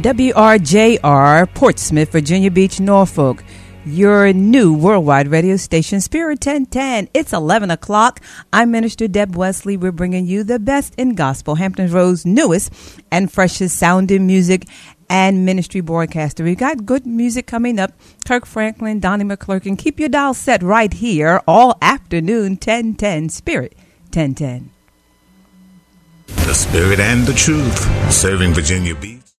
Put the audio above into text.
WRJR, Portsmouth, Virginia Beach, Norfolk. Your new worldwide radio station, Spirit 1010. It's 11 o'clock. I'm Minister Deb Wesley. We're bringing you the best in gospel, Hampton Roads' newest and freshest sounding music and ministry broadcaster. We've got good music coming up. Kirk Franklin, Donnie McClurkin. Keep your dial set right here all afternoon, 1010, Spirit 1010. The Spirit and the Truth, serving Virginia Beach.